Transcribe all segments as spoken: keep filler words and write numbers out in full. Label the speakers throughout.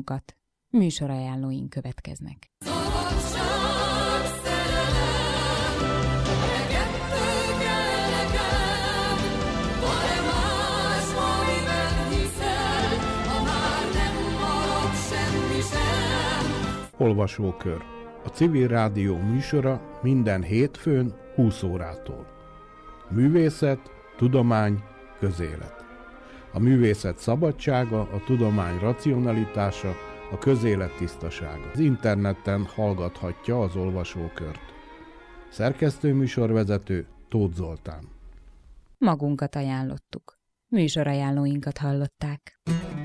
Speaker 1: magunkat. Műsorajánlóink következnek.
Speaker 2: Olvasókör. A Civil Rádió műsora minden hétfőn húsz órától. Művészet, tudomány, közélet. A művészet szabadsága, a tudomány racionalitása, a közélet tisztasága. Az interneten hallgathatja az olvasókört. Szerkesztő műsorvezető Tóth Zoltán.
Speaker 1: Magunkat ajánlottuk. Műsorajánlóinkat hallották.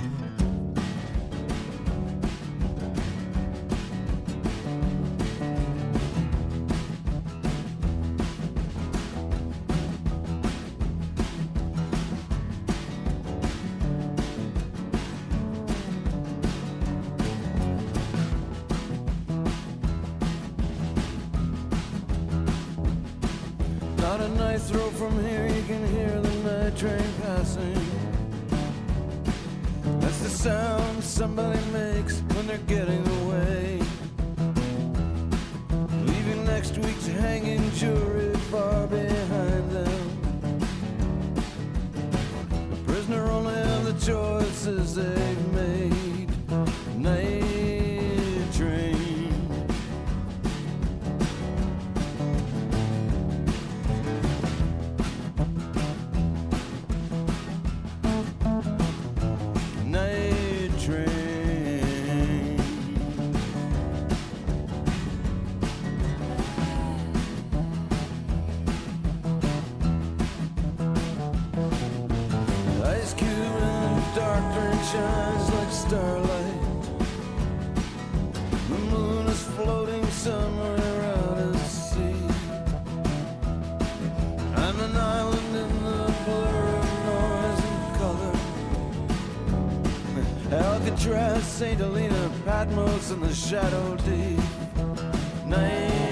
Speaker 3: Throw from here, you can hear the night train passing. That's the sound somebody makes when they're getting away, leaving next week's hanging jury far behind them. The prisoner only have the choices they've made. Night train. Shines like starlight. The moon is floating somewhere out at sea. I'm an island in the blur of noise and color. Alcatraz, Saint Helena, Patmos, and the shadow deep. Night